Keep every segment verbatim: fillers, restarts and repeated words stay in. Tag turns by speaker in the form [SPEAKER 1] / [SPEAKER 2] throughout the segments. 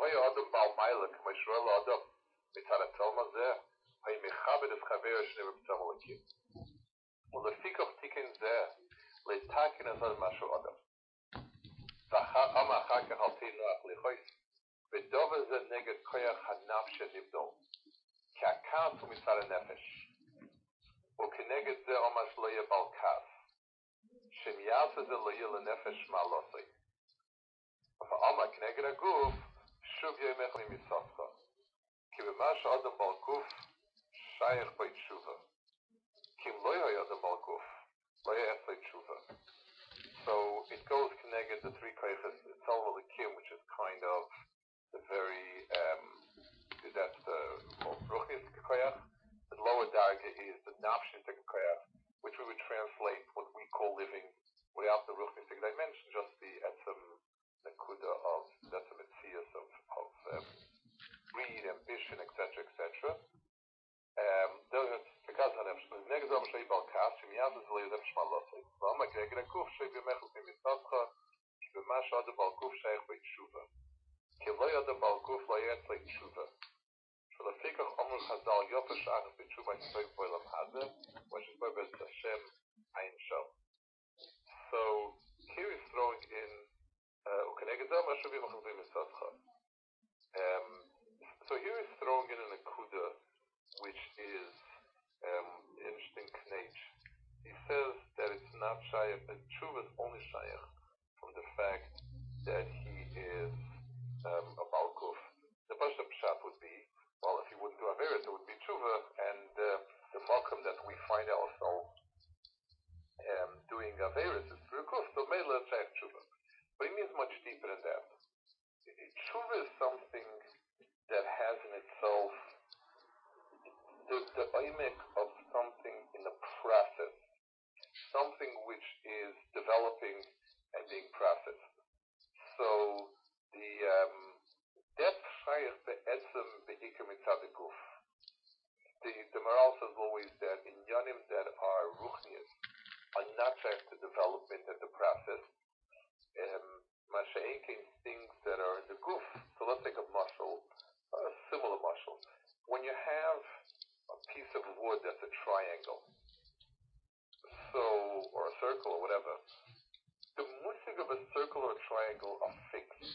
[SPEAKER 1] Moya Adam Bal Maila, Kamashroel Adam, Mitaratel Mazeh, Hay Mechabed es Chaver Shnever B'Tamalakim. ולפיכך תיקן זה לתקן את משהו אדם. ואמה אחר כך על תהיה נוח לחויס. ודובר זה נגד כוח הנפש נבדל. כי הכעס הוא מצד הנפש. וכנגד זה אומר שלא יהיה בעל כעס. שאם יעשה זה לא יהיה לנפש מה לא עושה. ואמה כנגד הגוף, שוב יהיה מחמי מסופך. כי במה שאדם בעל גוף, שייך בית שובה. Kim loya yadam al guf, loya etzay tshuva. So it goes connected the three koiches, Tzalma Kim, which is kind of the very, um, that's the ruchnis koyach. The lower darga is the nafshis koyach, which we would translate what we call living without the ruchnis. I mentioned just the etzem nakuda of, that's a metzias of, of um, greed, ambition, et cetera, et cetera. Um, because of the next of Shay Balkas, Shimias is laid up Shmalosai. Lama Gregor Kuf Shay Bemechel Mimisatcha, Bemash Adam Balkuf Shaykh by Tshuva. Kilay Adam Balkuf Layet like Tshuva. So the Fikach Omer Chazal Yofa Shach by Tshuva Tzvay Boilam Hazeh, which is by Bez Hashem Ein Shal. So here he's throwing in Ukenegedam Asher Bemechel Mimisatcha. So here he's throwing in an Akuda, which is um, interesting knage. He says that it's not shayach, that tshuva is only shayach from the fact that he is um, a balkuf. The Pasha Pshat would be, well, if he wouldn't do Averis, it would be tshuva, and uh, the malkum that we find ourselves um, doing Averis is through kuf, so mele shayach tshuva. But he means much deeper than that. Tshuva is something that has in itself The, the oimek of something in the process, something which is developing and being processed. So the um, that shayach be'etzem be'ikar mitzad guf. The the moral says always that in yanim that are ruchnias are not shayach to development and the process. Masha'inkin um, things that are in the guf. So let's take a muscle, a similar muscle. When you have a piece of wood that's a triangle, so, or a circle or whatever, the musig of a circle or a triangle are fixed.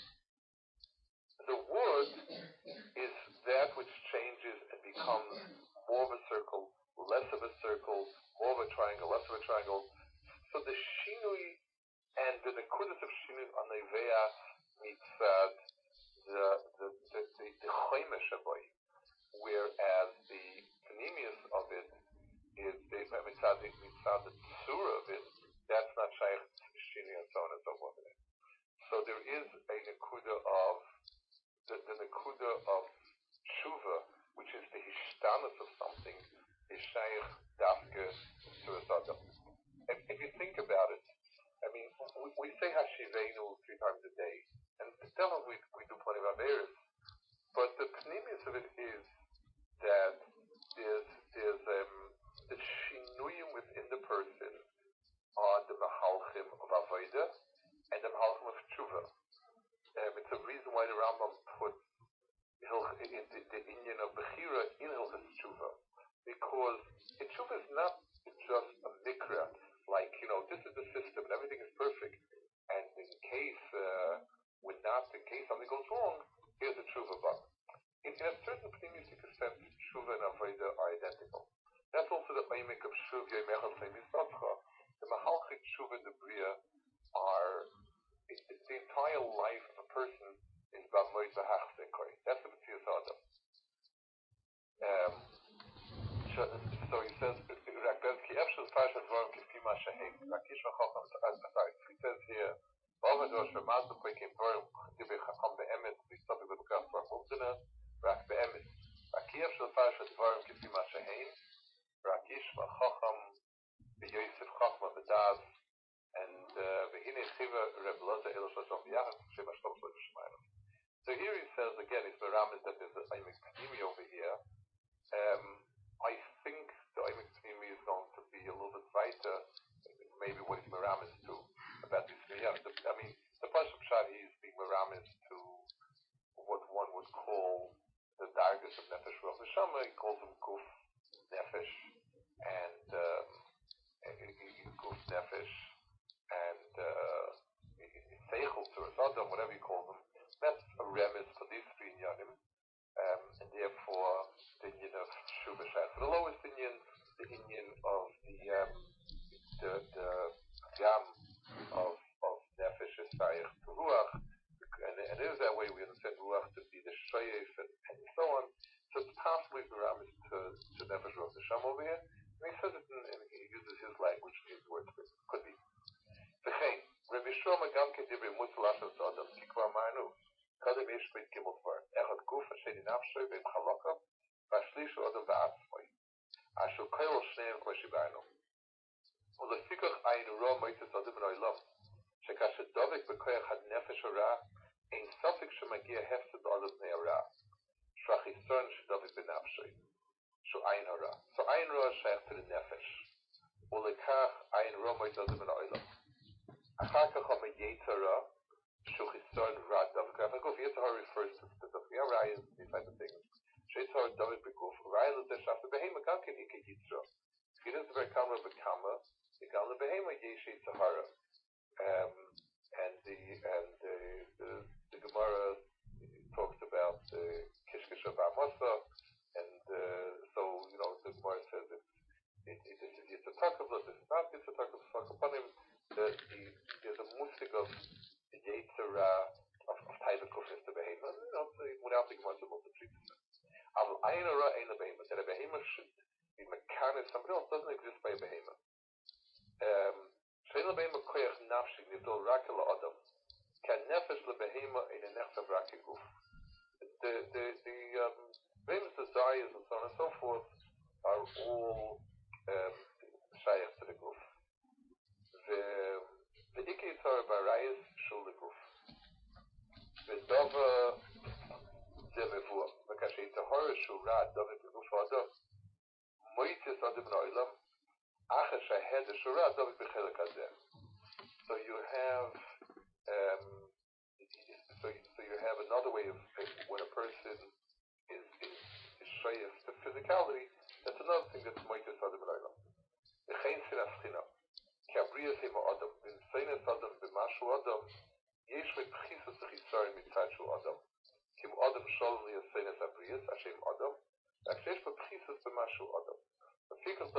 [SPEAKER 1] The wood is that which changes and becomes more of a circle, less of a circle, more of a triangle, less of a triangle. So the shinui and the nekudas of shinui on the ve'ah mitzad, the the the the the choymesh aboy, whereas the panemius of it is the mitzad mitzad the tzura of it. That's not shaykh shinui and so on and so forth. So there is a nekuda of the, the nekuda of tshuva, which is the hishtanus of something, is shaykh dafke tzura. If, if you think about it, I mean, we, we say Hashivenu three times a day, and definitely we, we do plenty of Averis, but the panemius of it is that there's, there's um, the shinuyim within the person on the mahalchim of Avodah and the mahalchim of tshuva. Um, it's a reason why the Rambam puts the, the, the Indian of Bechira in Hilchas Tshuva, because tshuva is not just a mikra, like, you know, this is the system and everything is perfect, and in case uh, when not in case something goes wrong, here's the tshuva button. In, in a certain pneumistic sense, tshuva and avodah are identical. That's also the oimik of shuv yoymechal seimisatcha. The mahalchik tshuva and the bria are it, it, the entire life of a person is about moed v'hachzekoi. That's the Metzias Adam. Um, so he says, Rakbezki Efshel Farshad Vorim Kifima Shehem. Rakish V'chacham, sorry, he says here, V'avadosh V'mazda Kwekim Vorim Dibe Chacham Be'emet V'istopik V'bukach V'amumdana Rak Be'emet. Rakish Efshel Farshad Vorim Kifima Shehem. Rakish V'chacham V'yosef Chachma V'daz and V'hine Chiva Reb Loza Elosh Lashon V'yachas Shema Shtom Shlosh Shmayim. So here he says again, it's Meramis that there's a Oimik Pnimi over here. Um, I think the Oimik Pnimi is going to be a little bit brighter, maybe what is Meramis to about this. Yeah, the, I mean, the Pashup Pshat, he is being Meramis to what one would call the dargis of nefesh ruach neshama. He calls them guf, nefesh, and um, guf, nefesh, and seichel, tzuras adam, whatever you call them. That's a remiss for these three inyanim, um, and therefore the inyan of shuv v'shayach. The lowest inyan, the inyan of the um, the the gam of of nefesh is shayach to ruach. And, and it is that way we understand ruach to be the shoyef and, and so on. So it's possibly the ram is to, to nefesh ruach neshama over here. And he says it in, and he uses his language to use words, but it could be. V'chein, Rabbi Shlomo gam kedibri mutzal asher tzadam, ki kvar ma'anu, kadem yesh beit gimel dvar, echad guf, asheni nafshoy, ve'im chalokav, v'ashlishu adam v'atzmoy, asher koil shneim kvar shibaynu. Ulefikach ayin ro moitzes adam v'noilam, שכאשר דבק בכוח הנפש הרע, אין ספק שמגיע הפסד עליו בני הרע, שהחיסרון שדבק בנפשי, שהוא עין הרע. So עין רע שייך לנפש, ולכך עין רע מויצד מן העולם. אחר כך המייצר רע, שהוא חיסרון רע דבק. I think יצר הרע refers to specifically, הרע is these type of things. שיצר הרע דבק בגוף, רע לזה שאף לבהמה גם כן היא כיצרה. If it is very common בכמה, גם לבהמה יש יצר הרע. Um, and the and the, the, the Gemara talks about the Kishkish of Amasa, and uh, so you know the Gemara says it, it, it, it, it's a takavla, it's not it's a takavla upon him. The, the, there's a musik of the Yetzirah of of Taiva Kufis the Behema, you know, without the Gemara to multiply. Al Ainara ain't a Behema. That a Behema should be mechanic. Somebody else doesn't exist by a Behema. Um, שאין לבהמה כוח נפשי נבדל רק אל האדם, כי הנפש לבהמה אינה נחשב רק כגוף. The, the, the um, Behema's desires and so on and so forth are all um, שייך to the guf. ועיקר יצר ברייס שול לגוף. ודובר זה מבוא, וכאשר יצהר שהוא רע דובר בגוף האדם, מויצס אדם נעלם, So you have um, so, so you have another way of when a person is is, is shayef to physicality, that's another thing that's moitis adam l'olam. V'chein sinas china, ki abriyas hema adam, v'im sinas adam b'mashu adam, yesh v'pchisas chisarim mitzad shu adam, kim adam shalom li sinas abriyas, Hashem adam, v'akshesh v'pchisas b'mashu adam. So he says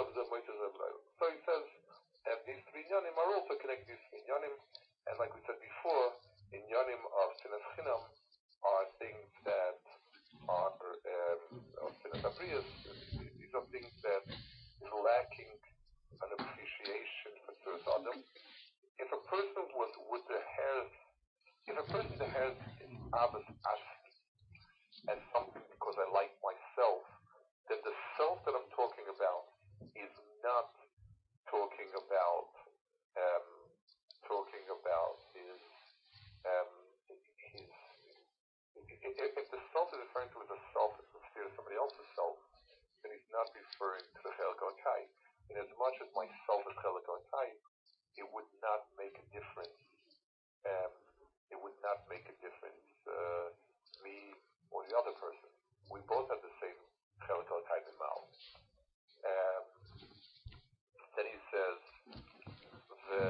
[SPEAKER 1] that these three inyanim are also connected to these three inyanim, and like we said before, inyanim of sinas chinam are things that are um, of sinas abriyas. These are things that is lacking an appreciation for tzuras adam. If a person was with the hairs, if a person the hairs is avos ashti as something because I like myself, then the self that I'm talking about is not talking about um, talking about his um, his if, if the self is referring to as a self that's considered somebody else's self, then he's not referring to the Chelik Otai. In as much as myself is Chelik Otai, it would not make a difference. Um, it would not make a difference uh, me or the other person. We both have the same Chelik Otai in mouth. Um, then he says, the,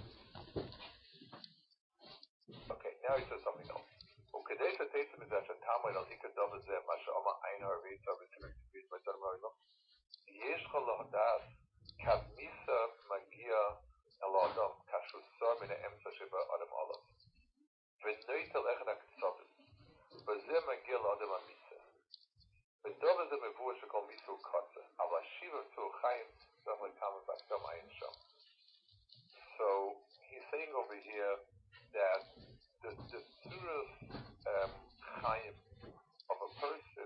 [SPEAKER 1] okay, now he says something else. וכדי שתעצם מזה שתעמד על עיקר דבר זה, מה שאומר עין הרביצה וסימן כביש בצלם העולם, יש לך להודעת כמיסה מגיע אל האדם, כאשר סור מן האמצע שבאדם עולם. ונויטל אחד הקצובת, וזה מגיע לאדם המיסה. ודבר זה מבוא שכל מיסה הוא קוצה, אבל השיבה צור חיים צריך לקמה בסתם עין שם. So he's saying over here that the, the tzuras um, chaim of a person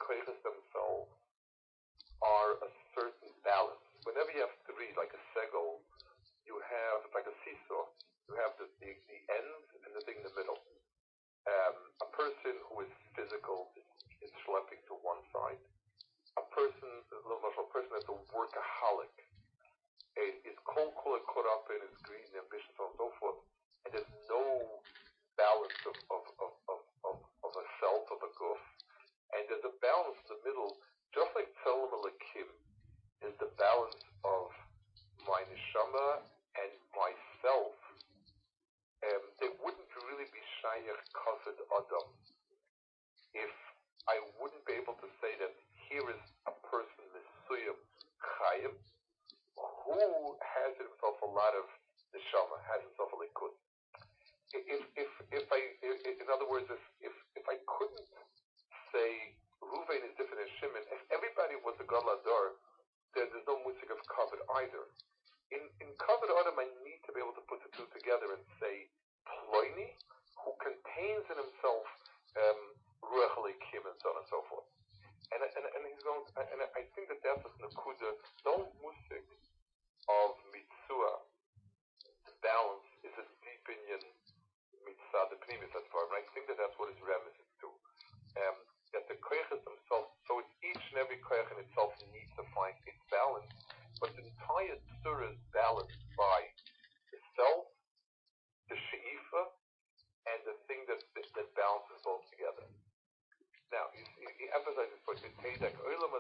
[SPEAKER 1] koiches themselves are a certain balance. Whenever you have three, like a segel, you have, like a seesaw, you have the, the, the ends and the thing in the middle. Um, a person who is physical is, is schlepping to one side. A person, a person that's a workaholic is cold, cold, caught up in his greed and ambition, so on and so forth, and there's no balance of, of, of, of, of, of a self, of a goof, and there's a balance in the middle, just like Tzelem Elikim is the balance of my neshama and myself. Um, they wouldn't really be shayach kavod adam if I wouldn't be able to say that here is a person mesuyam chayim who has in himself a lot of neshama, has himself a likud. If, if, if I, if, in other words, if, if, if I couldn't say Ruvain is different than Shimon, if everybody was a Gadol Hador, then there's no musik of kavod either. In, in kavod adam, I need to be able to put the two together and say Ploini, who contains in himself um, Ruach Elikim and so on and so forth. And, and, and he's going, and I think that that's a nakuda, no musik of mitzvah, balance is a deep Indian mitzvah, the pnimis, that's far, and I think that that's what his remises to. Um, that the koiches themselves, so it's each and every koich in itself needs to find its balance, but the entire tzura is balanced by the self, the she'ifa, and the thing that, that, that balances both together. Now, he, he, he emphasizes for the Teidak,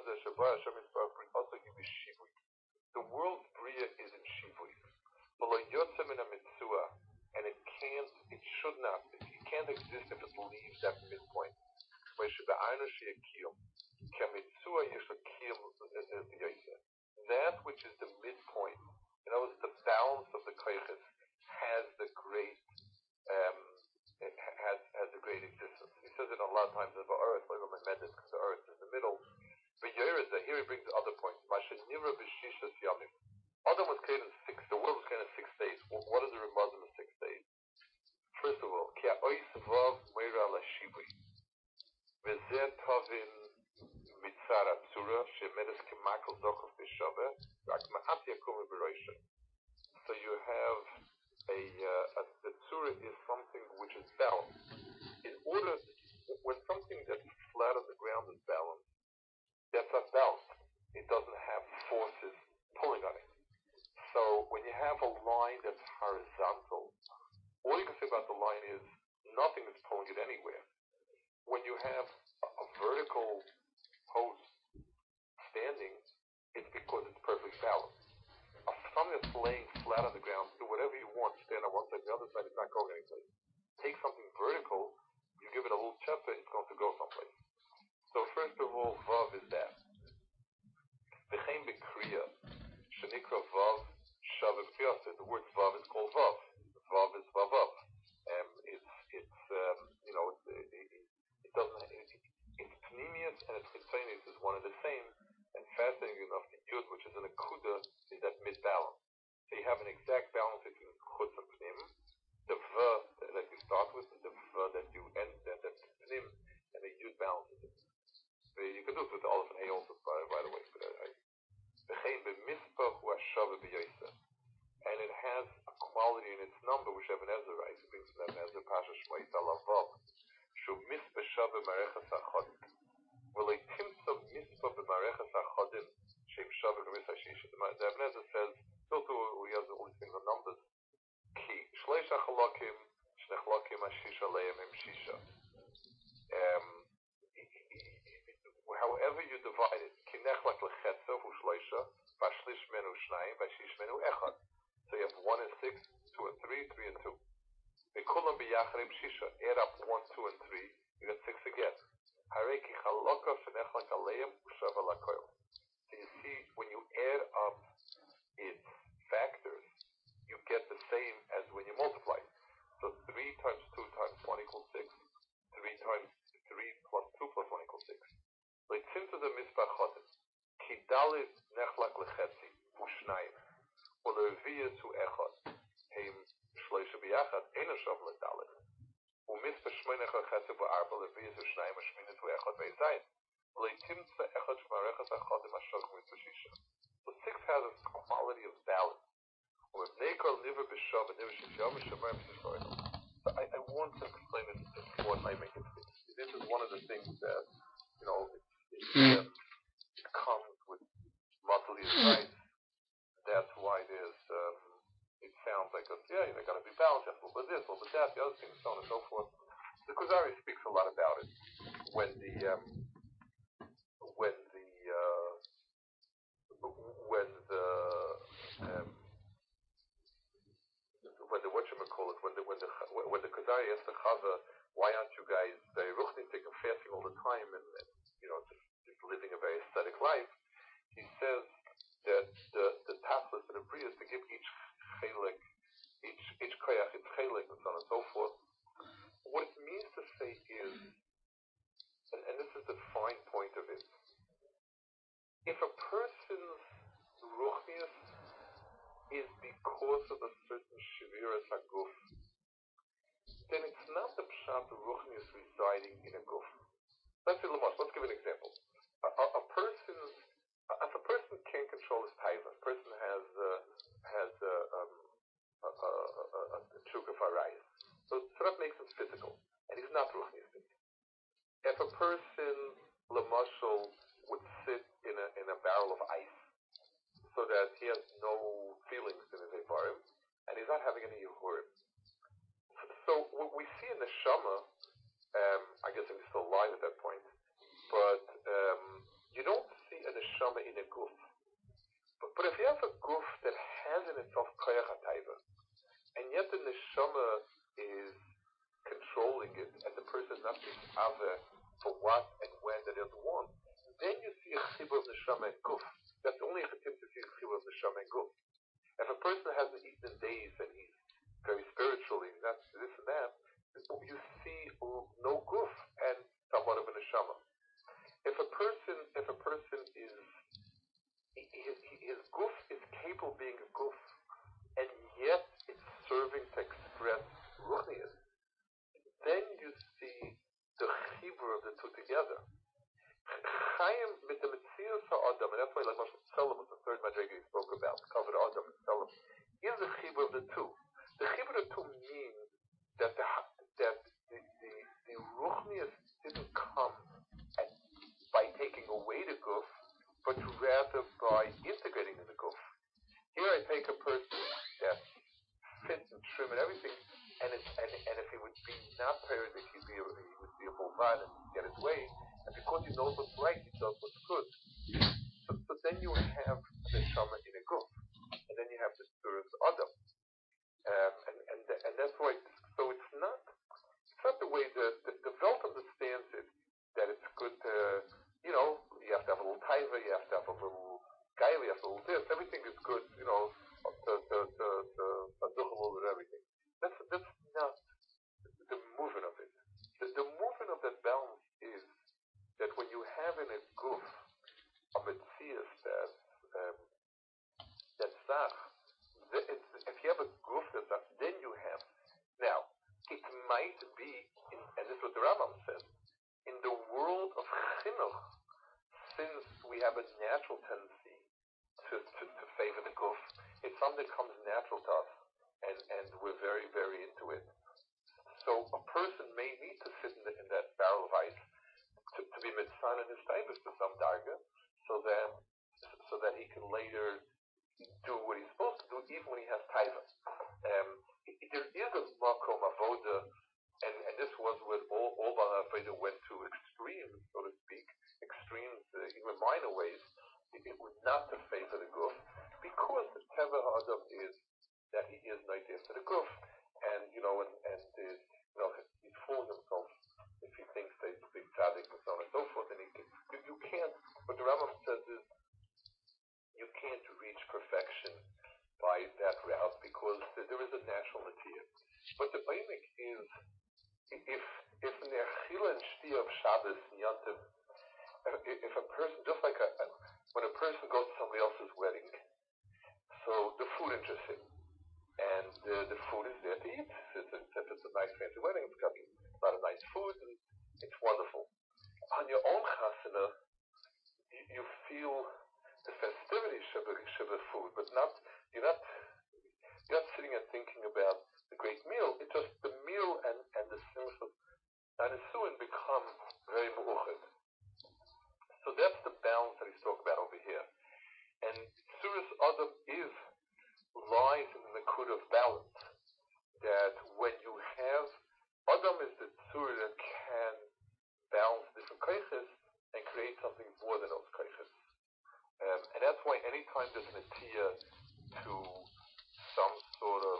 [SPEAKER 1] the world's bria is in shivui. And it can't, it should not, it, it can't exist if it leaves that midpoint. That which is the midpoint, in other words, the balance of the koiches has the great, um, has has a great existence. He says it a lot of times in the earth, because the earth is the middle. But here he brings the other point. Adam was created in six, the world was created in six days. What, what are the remazim of six days? First of all, Kia Ois Vav Meira La Shivui. Vezeh Tavin Mitzara Tzura, Shemedes Kemakal Zochov B'Shaveh, Rak Ma'at Yakum B'Roisha. So you have a, uh, a, the Tzura is something which is balanced. In order, when something that's flat on the ground is balanced, that's not balanced. It doesn't have forces pulling on it. So when you have a line that's horizontal, all you can say about the line is nothing is pulling it anywhere. When you have a, a vertical post standing, it's because it's perfectly balanced. A something that's laying flat on the ground, do whatever you want, stand on one side, the other side, it's not going anyplace. Take something vertical, you give it a little chepa, it's going to go someplace. So first of all, vav is that. V'chein b'kriya, shenikra vav, shavim piyasa. The word vav is called vav. Vav is vavav. Um, it's, it's, um, you know, it, it, it doesn't, it, it's pnimius and its chitzonius is one and the same. And fascinating enough, the yud, which is an akuda, is that mid-balance. So you have an exact balance between chutz and pnim. The v that you start with, and the v that you end, that, that's pnim, and the yud balances it. So you can do it with the aleph and hey also, by, by the way. But I, and it has a quality in its number, which Ibn Ezra writes. He brings from Ibn Ezra, Pasha Shmoyis Alavav, Shu Mispa Shava Marechas Achodim. Well, a Timsa Mispa B'Marechas Achodim, Shem Shava B'Mis HaShisha. The Ibn Ezra says, still to, he has all these things on numbers. Ki, Shleish HaChalakim, Shnechalakim HaShisha Leim Im Shisha. Um, however you divide it, Kinechlak Lechetza, Hu Shleisha, Vashlish Menu Shnayim, Vashish Menu Echad. So you have one and six, two and three, three and two. Bekulam B'Yachrim Shisha, add up one, two and three, you get six again. Hareki Chaloka Shnechlak Aleim, Ushava Lakoil. So you see, when you add up its factors, you get the same as when you multiply. So three times two times one equals six. three times three plus two plus one equals six. Leitzimta the Mispach Chodim. Ki Dalit Nechlak Lechetzi, Ushnayim. Ulerviyas Hu Echad. Heim Shleisha B'Yachad, Eino Shav Ledalit. Umispach Shmoinech Lechetzi B'Arba, Lerviyas Hu Shnayim, Ushminet Hu Echad V'Ezayin. So six has a quality of balance. So I, I want to explain it what I make it. This is one of the things that, you know, it, it, um, it comes with muscle advice. That's why there's, um, it sounds like, a, yeah, they got to be balanced, a little bit this, a little bit that, the other things, so on and so forth. The Kuzari speaks a lot about it. When the, um, when the, uh, when the, um, when the, whatchamacallit, when the, when the, when the Kuzari asks the Chava, why aren't you guys very ruchnitik and fasting all the time and, and you know, just, just living a very aesthetic life? He says that the, the tachlis and the bria is to give each chelik, each, each koyach its chelik, and so on and so forth. What it means to say is, and, and this is the fine point of it, if a person's ruchnius is because of a certain shiviras haguf, then it's not the pshat ruchnius residing in a guf. Let's say Lamosh, let's give an example. A, a, a person's, if a person can't control his taiva, a person has uh, has uh, um, a, a, a, a chuk of arayis, so, so that makes him physical, and he's not ruchnius. If a person, Lamoshel, would sit in a in a barrel of ice, so that he has no feelings in his Evarim, and he's not having any Yehurim. So what we see in the Shama, um, I guess he's still alive at that point, but um, you don't see a neshama in a guf. But, but if you have a guf that has in itself koyach hataiva, and yet the neshama is controlling it, and the person is not misave for what and when that it wants, then you see a chibur of neshama and guf. That's only a chibur to see a chibur of neshama and guf. If a person hasn't eaten in days and he's very spiritually, that's this and that, you see no guf and somewhat of a neshama. If a person, if a person is, his, his guf is capable of being a guf, and yet it's serving to express ruchnius, then you see the chibur of the two together. Chaim with the Metzius HaAdam, and that's why like Moshe Tzelem was the third madrega he spoke about, covered Adam and Tzelem, is the chibur of the two. The chibur of the two means that the that the the, the ruchnius didn't come at, by taking away the guf, but rather by integrating in the guf. Here I take a person that's fit and trim and everything, and it's and, and if he would be not periodic, he'd be a, he would be a bulvan and get his way. And because he knows what's right, he does what's good. So, so then you have the neshama in a guf, and then you have the spirit of Adam, um, and and and that's why. So it's not it's not the way the the, the Welt understands it, that it's good to, you know, you have to have a little taiva, you have to have a little gaila, you have to have a little this. Everything is good, you know, to to to to to and everything. That's that's not the movement of it. The, the movement of that balance is that when you have in a guf a metzias that um, that's zach, if you have a guf that's zach, then you have. Now, it might be, in, and this is what the Rambam says, in the world of chinuch, since we have a natural tendency to, to, to favor the guf, it's something that comes natural to us, and, and we're very, very into it. So a person may need to sit in, the, in that barrel of ice To, to be mitzvah in his taivas to some darga, so that so that he can later do what he's supposed to do, even when he has taiva. Um, there is a makom avoda, and, and this was when all all Baal Avoda went to extremes, so to speak, extremes uh, even minor ways. It, it was not to favor the guf, because the teva adam is that he is native to the guf, and you know, and and uh, you know, he's fooling himself if he thinks that he's a big tzaddik and so on and so forth, and he can, you, you can't, what the Rambam says is, you can't reach perfection by that route, because there is a natural natia. But the Bainik is, if if in the Achila and Shtia of Shabbos and Yantiv, if a person, just like a, when a person goes to somebody else's wedding, so the food interests him, and uh, the food is there to eat. It's a, if it's a nice fancy wedding, it's got a lot of nice food, and it's wonderful. On your own chassan, Sinner, you, you feel the festivity should be food, but not you're not you're not sitting and thinking about the great meal. It's just the meal and, and the simcha and the suin become very mu'uchad. So that's the balance that he's talking about over here. And Tzuras Adam is lies in the nakud of balance. That when you have Adam is the tzur that can balance different kaiches and create something more than those kaiches. Um, and that's why anytime there's an atiyah to some sort of,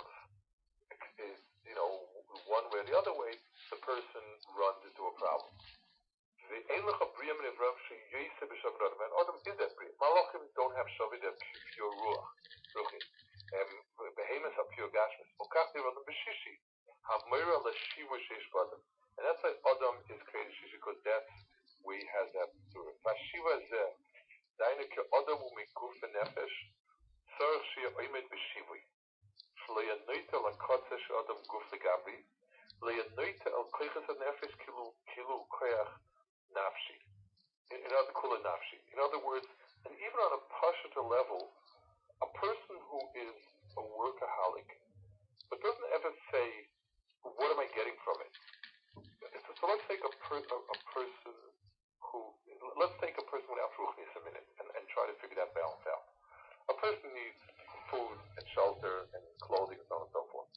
[SPEAKER 1] you know, one way or the other way, the person runs into a problem. The Ein Lecha Briya Min Avram Sheyoseh B'Shaved Adam, and Adam is that Briya. Malachim don't have Shaved, they're pure Ruach, Ruchim. Behemoths are pure Gashmis. Okach Dir Adam B'Shishi, HaMeira L'Shiva Sheish B'Adam. And that's why Adam is created Shishi, because that's where he has that Tzura. V'Shiva Zeh, Daina Ke Adam U'Mikuf V'Nefesh, Tzarech Sheyeh Oimed B'Shivui. Shlo Yanoita L'Kotze She'Adam Guf L'Gabri, Lo Yanoita El Koiches HaNefesh Kilu Kilu Koyach Nafshi. In, in other kula nafshi. In other words, and even on a pashata level, a person who is a workaholic, but doesn't ever say, "What am I getting from it?" So, so let's take a, per, a, a person who, let's take a person without ruchnis a minute, and, and try to figure that balance out. A person needs food and shelter and clothing and so on and so forth.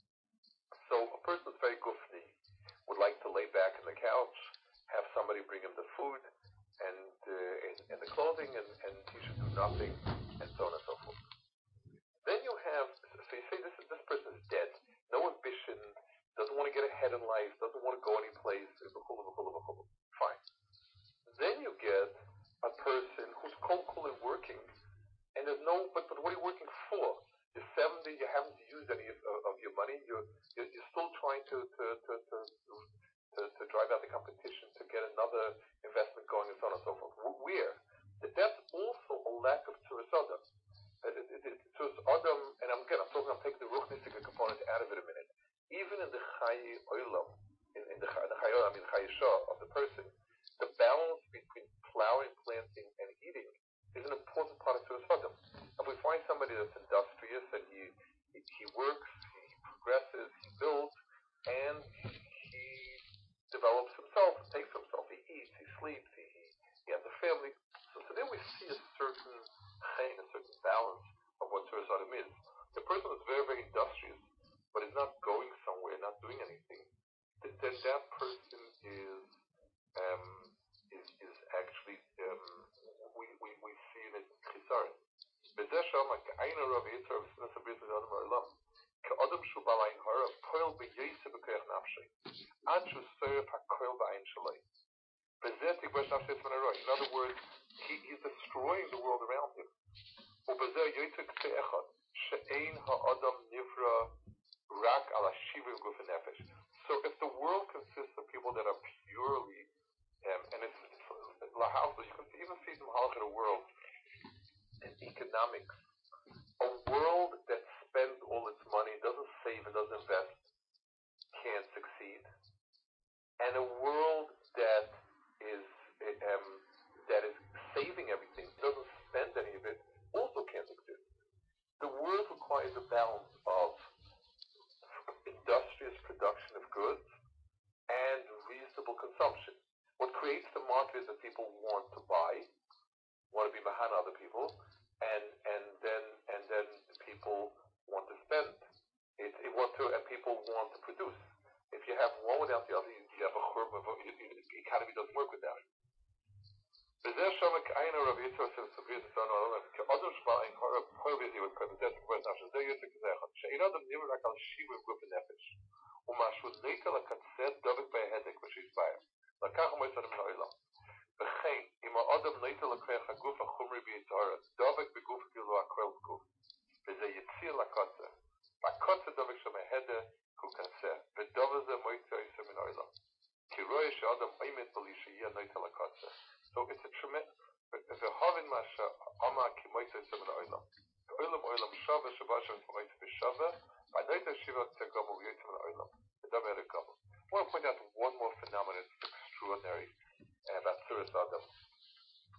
[SPEAKER 1] So a person that's very gufni would like to lay back on the couch, have somebody bring him the food and, uh, and, and the clothing, and, and he should do nothing, and so on and so forth. Then you have, so you say this this person is dead, no ambition, doesn't want to get ahead in life, doesn't want to go any place, fine. Then you get a person who's cold, cool and working, and there's no, but, but what are you working for? You're seventy, you haven't used any of, of your money, you're, you're, you're still trying to, to, to, to To, to drive out the competition, to get another investment going, and so on and so forth. Where? That's also a lack of Tzuras Adam. Tzuras Adam, and I'm again, I'm talking, I'm taking the ruchnistic component out of it a minute. Even in the Chai Olam, in, in the Chai Olam, I mean Chai Shah of the person, the balance between plowing, planting, and eating is an important part of Tzuras Adam. If we find somebody that's industrious and he he, he works, he progresses, he builds, and he develops himself, takes himself, he eats, he sleeps, he, he, he has a family. So, so then we see a certain chain, a certain balance of what Tzuras Adam is. The person is very, very industrious, but is not going somewhere, not doing anything. Then that person is um, is, is actually um, we, we, we see in it chisaron. B'zeh shama k'ayna rav yitzhar v'sinas abris v'adam ha'olam. K'adam shu b'alayin hara poil b'yoseh b'koyach nafshay. Ad shu seref ha'koil b'ayin shaloi. B'zeh tigvash nafshay tzman haroi. In other words, he, he's destroying the world around him. U'b'zeh yotzek k'tei echad she'ein ha'adam nivra rak ala shivim guf nefesh. So if the world consists of people that are purely, um, and it's, it's lahavda, you can even see some halach in the world, in economics, a world that spends all its money, doesn't save and doesn't invest, can't succeed. And a world that is um, that is saving everything, doesn't spend any of it, also can't exist. The world requires a balance of industrious production of goods and reasonable consumption. What creates the market is that people want to buy, want to be behind other people, and and then and then people want to spend. It, it want to, and people want to produce. If you have one without the other, you, you have a churb. The economy doesn't work without it. B'zeh shamak ayna Rav Yitzhak says to be the son of Allah. K'adam shba'in hara po'vizi with b'zeh t'kvaz nafsh. Zeh yitzhak zechad. She'in adam nivur rak al shivim guf nefesh. U'mashu neika l'katzet davik b'hedek v'shizbayim. L'kach mo'esan min ha'olam. V'chein, im ha'adam neika l'kveach ha'guf ha'chumri b'yitzhara. Davik b'guf gilu ha'koil b'guf. B'zeh yitzir l'katze. L'katze davik shemehede ku'katzeh. V'davah zeh mo'esan min ha'olam. Ki ro'eh she'adam oimet b'li she'yeh neika l'katze. So it's a tremendous. V'havin masha ama ki mo'esan min ha'olam. Olam olam shava shabasha v'mo'esan b'shava. V'anoita shiva tzagamu v'yotzim min ha'olam. V'davah eregamu. I want to point out one more phenomenon that's extraordinary about Tzuras Adam.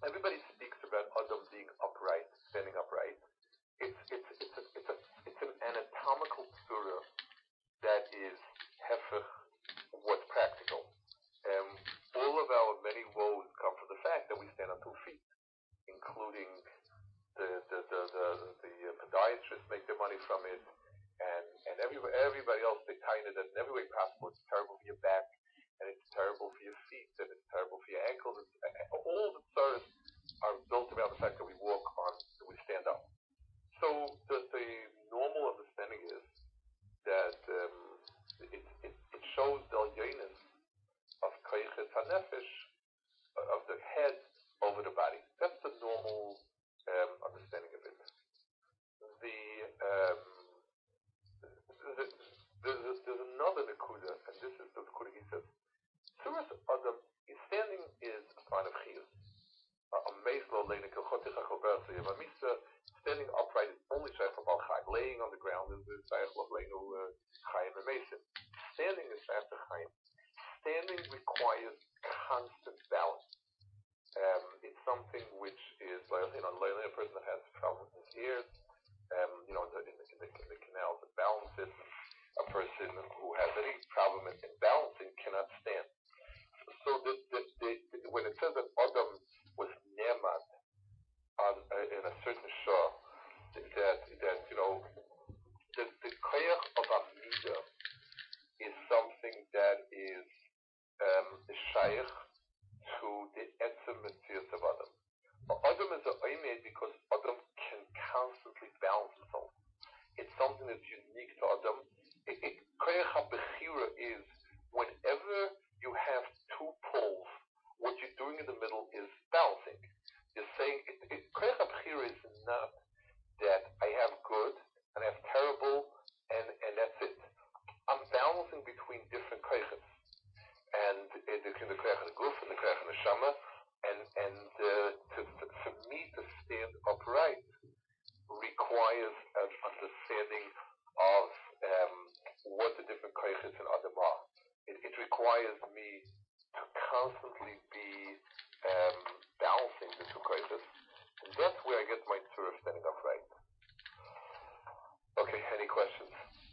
[SPEAKER 1] everybody speaks about Adam being upright, standing upright. It's it's it's a, it's a, it's an anatomical tzura that is hefech what's practical. Um, all of our many woes come from the fact that we stand on two feet, including the the the the, the podiatrists make their money from it, and and every, everybody else they tie it in every way possible. It's terrible for your back, and it's terrible for your feet, and it's terrible for your ankles. It's, all the tsuras are built around the fact that we walk on, that we stand up. So the, the normal understanding is that um, it, it, it shows the alyonis of koyches hanefesh, of the head over the body. That's the normal um, understanding of it. The, um, the, there's, there's another nekuda, and this is the nekuda he says. Tzuras Adam, standing is a sign of chiyus. Standing upright is only shaykh for Baal Chaim. Laying on the ground is shaykh for Chaim and Mason. Standing is shaykh for Chaim. Standing requires constant balance. Um, it's something which is, you know, a person that has problems with his ears, um, you know, in the, in the, in the, in the canal to balance it. A person who has any problem in, in balancing cannot stand. So the, the, the, the, when it says that Adam was nemad on uh, in a certain shah, that that you know, the the koyach of Amida is something that is um, shaykh to the etzem mitzvahs of Adam. Adam is a oimed because Adam can constantly balance himself. It's something that's unique to Adam. Koyach HaBechira is whenever you have two poles, what you're doing in the middle is balancing. You're saying, Koyach HaBechira is not that I have good and I have terrible and, and that's it. I'm balancing between different koyachs. And between the koyach and the guf and the koyach and the shama. And, and uh, to, to, for me to stand upright requires an understanding of um, what the different koyachs in Adam are. It, it requires me to constantly be um, balancing the two koyachs, and that's where I get my tzura standing upright. Okay, any questions?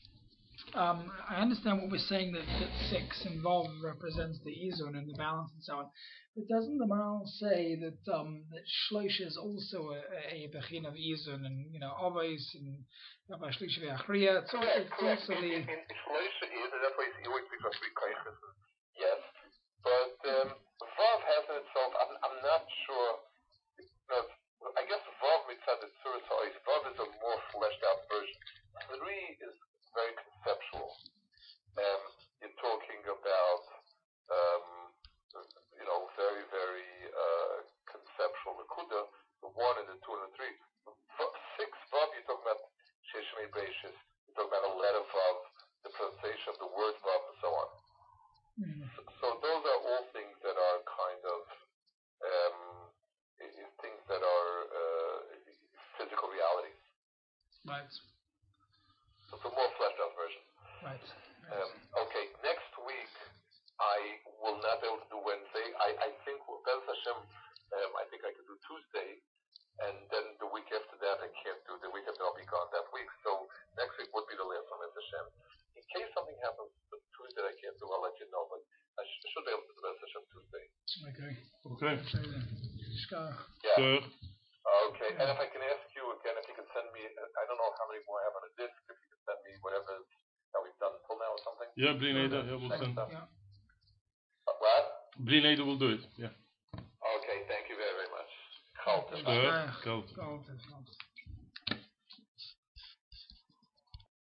[SPEAKER 2] Um, I understand what we're saying that, that six involved represents the izun and the balance and so on. But doesn't the Maral say that um, that shlosh is also a, a bechin of izun and you know always and Rabbi Shlish v'achriya? It's also, it's also the.
[SPEAKER 1] In, in, in shlosh is, and that's why you always speak of three koyachs. Yes, but um, Vav has in itself. I'm, I'm not sure. No, I guess Vav mitzad the tzuras ha'ois. Vav is a more fleshed out version. Three is very conceptual. Um, you're talking about, um, you know, very, very uh, conceptual Nakuda, the one and the two and the three. Six Vav, you're talking about Sheshmei Beishis, you're talking about a letter Vav, the pronunciation of the word Vav, and so on. Mm-hmm. So, so those are all things that are kind of um, things that are uh, physical realities.
[SPEAKER 2] Right.
[SPEAKER 1] So it's a more fleshed out version.
[SPEAKER 2] Right.
[SPEAKER 1] Um, okay, next week I will not be able to do Wednesday. I, I think, Bez Hashem, um, I think I can do Tuesday, and then the week after that I can't do. The week after I'll be gone that week. So next week would be the last one, Bez Hashem. In case something happens Tuesday that I can't do, I'll let you know. But I sh- should be able to do Bez Hashem Tuesday.
[SPEAKER 2] Okay.
[SPEAKER 3] Okay.
[SPEAKER 1] Yeah. Sure. Okay, and if I can ask you again, if you can send me, I don't know how many more I have on a disc, if you can send me whatever that we've done until now or something.
[SPEAKER 3] Yeah, Bli Neder, yeah, we'll send.
[SPEAKER 1] Yeah. Uh, what?
[SPEAKER 3] Bli Neder will do it, yeah.
[SPEAKER 1] Okay, thank you very, very much. Cult.
[SPEAKER 3] Sure. Cult.